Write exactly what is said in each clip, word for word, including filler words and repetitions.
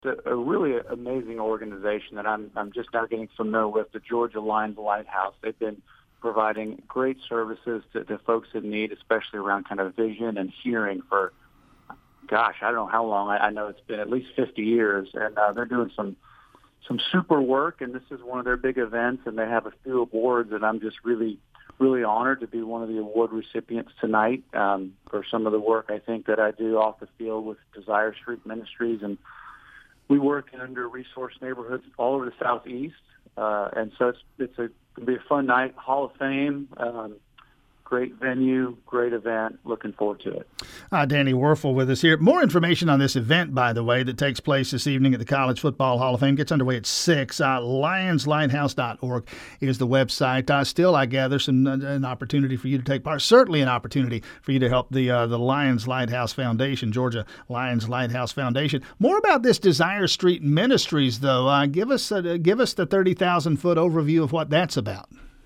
a, a really amazing organization that I'm I'm just now getting familiar with, the Georgia Lions Lighthouse. They've been providing great services to, to folks in need, especially around kind of vision and hearing for, gosh, I don't know how long. I, I know it's been at least fifty years, and uh, they're doing some some super work, and this is one of their big events, and they have a few awards, and I'm just really, really honored to be one of the award recipients tonight um, for some of the work I think that I do off the field with Desire Street Ministries, and we work in under-resourced neighborhoods all over the Southeast, uh, and so it's it's a it'll be a fun night. Hall of Fame, um, great venue, great event. Looking forward to it. Uh, Danny Wuerffel with us here. More information on this event, by the way, that takes place this evening at the College Football Hall of Fame. Gets underway at six. Uh, lions lighthouse dot org is the website. Uh, still, I gather, some uh, an opportunity for you to take part. Certainly an opportunity for you to help the uh, the Lions Lighthouse Foundation, Georgia Lions Lighthouse Foundation. More about this Desire Street Ministries, though. Uh, give us uh, give us the thirty thousand foot overview of what that's about.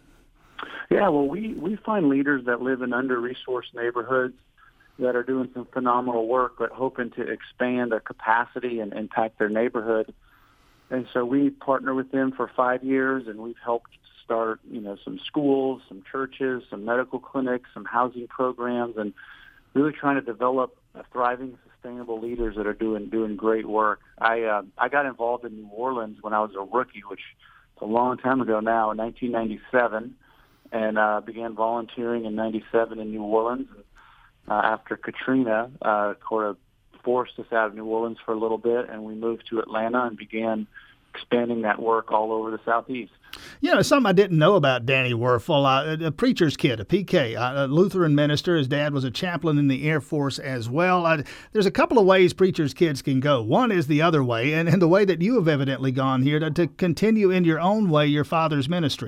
Yeah, well, we, we find leaders that live in under-resourced neighborhoods that are doing some phenomenal work, but hoping to expand their capacity and impact their neighborhood. And so we partner with them for five years, and we've helped start, you know, some schools, some churches, some medical clinics, some housing programs, and really trying to develop a thriving, sustainable leaders that are doing doing great work. I uh, I got involved in New Orleans when I was a rookie, which is a long time ago now, in nineteen ninety-seven. And uh, began volunteering in ninety-seven in New Orleans. And, uh, after Katrina, uh, sort of forced us out of New Orleans for a little bit, and we moved to Atlanta and began expanding that work all over the Southeast. You know, something I didn't know about Danny Wuerffel, uh, a preacher's kid, a P K, a Lutheran minister. His dad was a chaplain in the Air Force as well. Uh, there's a couple of ways preacher's kids can go. One is the other way, and, and the way that you have evidently gone here to, to continue in your own way your father's ministry.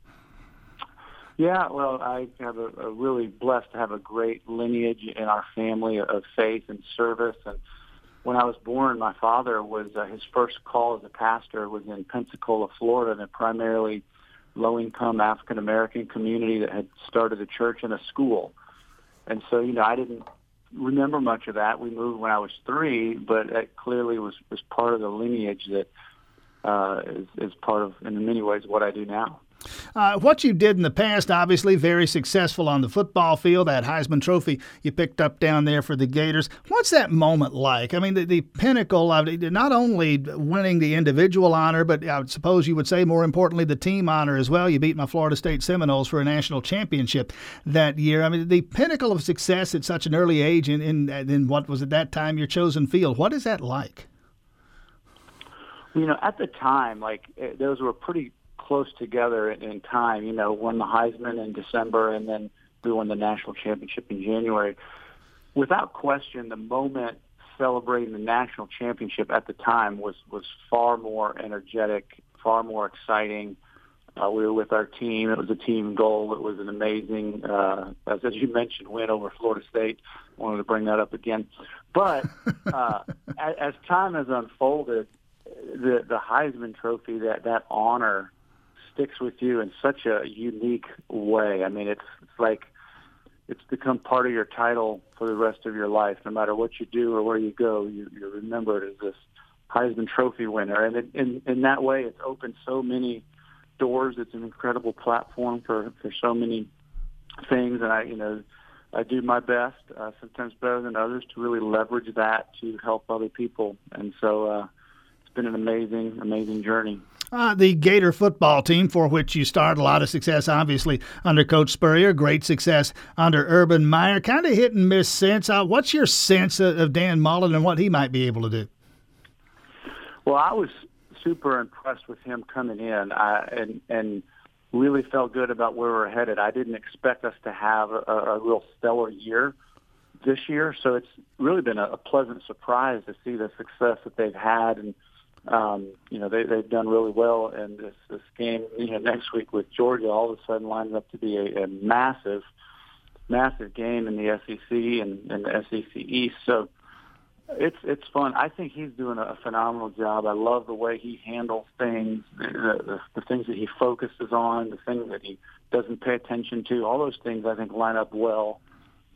Yeah, well, I have a, a really blessed to have a great lineage in our family of faith and service. And when I was born, my father was uh, his first call as a pastor was in Pensacola, Florida, in a primarily low-income African-American community that had started a church and a school. And so, you know, I didn't remember much of that. We moved when I was three, but that clearly was, was part of the lineage that uh, is, is part of, in many ways, what I do now. Uh, what you did in the past, obviously very successful on the football field, that Heisman Trophy you picked up down there for the Gators. What's that moment like? I mean, the, the pinnacle of not only winning the individual honor, but I suppose you would say more importantly the team honor as well. You beat my Florida State Seminoles for a national championship that year. I mean, the pinnacle of success at such an early age in, in, in what was at that time your chosen field. What is that like? You know, at the time, like, those were pretty close together in time. You know, won the Heisman in December, and then we won the national championship in January. Without question, the moment celebrating the national championship at the time was was far more energetic, far more exciting. Uh, we were with our team. It was a team goal. It was an amazing, uh, as, as you mentioned, win over Florida State. I wanted to bring that up again. But uh, as, as time has unfolded, the the Heisman Trophy, that that honor, sticks with you in such a unique way. I mean, it's it's like it's become part of your title for the rest of your life. No matter what you do or where you go, you, you're remembered as this Heisman Trophy winner. And it, in in that way, it's opened so many doors. It's an incredible platform for, for so many things. And I, you know, I do my best, uh, sometimes better than others, to really leverage that to help other people. And so uh, it's been an amazing, amazing journey. Uh, the Gator football team, for which you started a lot of success, obviously, under Coach Spurrier, great success under Urban Meyer, kind of hit and miss since. Uh, what's your sense of, of Dan Mullen and what he might be able to do? Well, I was super impressed with him coming in I, and, and really felt good about where we're headed. I didn't expect us to have a, a real stellar year this year, so it's really been a, a pleasant surprise to see the success that they've had. And Um, you know, they, they've done really well, and this, this game, you know, next week with Georgia all of a sudden lines up to be a, a massive, massive game in the S E C and, and the S E C East. So it's it's fun. I think he's doing a phenomenal job. I love the way he handles things, the, the, the things that he focuses on, the things that he doesn't pay attention to. All those things I think line up well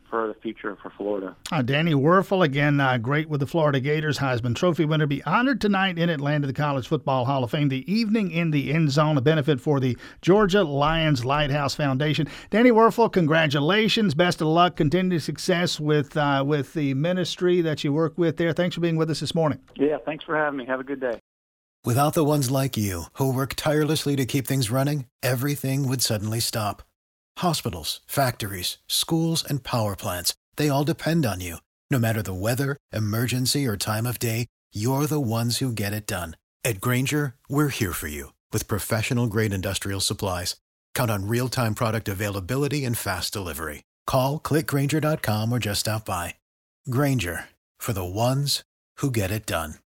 for the future for Florida. Uh, Danny Wuerffel, again, uh, great with the Florida Gators, Heisman Trophy winner, be honored tonight in Atlanta, the College Football Hall of Fame, the Evening in the End Zone, a benefit for the Georgia Lions Lighthouse Foundation. Danny Wuerffel, congratulations, best of luck, continued success with uh, with the ministry that you work with there. Thanks for being with us this morning. Yeah, thanks for having me. Have a good day. Without the ones like you, who work tirelessly to keep things running, everything would suddenly stop. Hospitals, factories, schools, and power plants, they all depend on you. No matter the weather, emergency, or time of day, you're the ones who get it done. At Grainger, we're here for you with professional-grade industrial supplies. Count on real-time product availability and fast delivery. Call, click Grainger dot com, or just stop by. Grainger, for the ones who get it done.